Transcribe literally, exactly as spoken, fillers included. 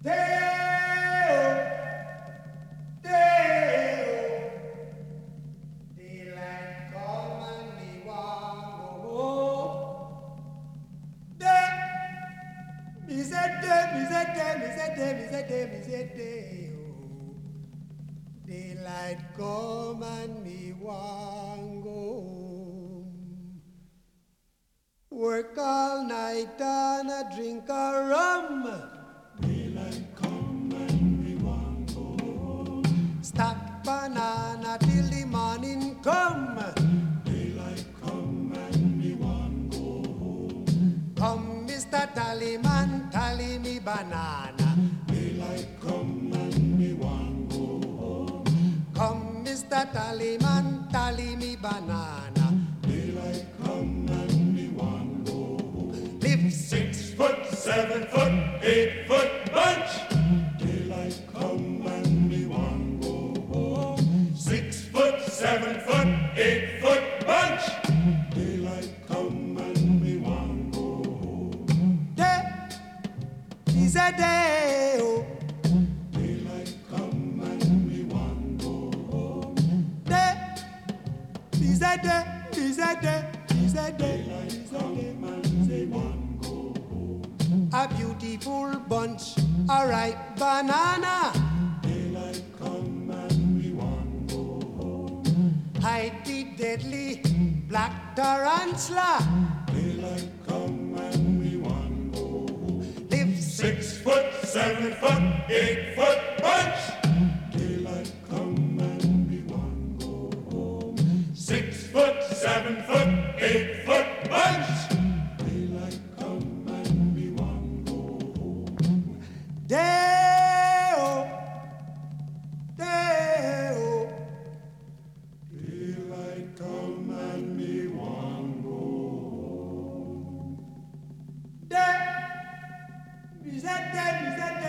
Day-o, day-o, daylight come and me want go home. Day, me say day, me say day, me say day, me say day, me say day-o. Daylight come and me want go home. Work all night and a drink a rum. Daylight come and we want go home. Stack banana till the morning come. Daylight come and we want go home. Come, Mister Tallyman, tally me banana. Daylight come and we want go home. Come, Mister Tallyman, tally me banana. Daylight come and we want go home. Live Six foot, seven foot, eight foot bunch. Daylight come and we want go home. Six foot, seven foot, eight foot bunch. Daylight come and we want go home. day, is a day. Oh. Daylight come and we want go home. Day, is a day, is a day, is a day, Daylight is a come day. and we want go home. A beautiful bunch, a ripe banana. Daylight come and we want go home. Hide the deadly black tarantula. Daylight come and we want go home. Live Six foot, seven foot, eight foot bunch. Daylight come and we want go home. Six foot, seven foot, eight foot bunch. Daylight come and we want go home. day-o, day-o. Daylight come and we want go home. Day, is a day, is a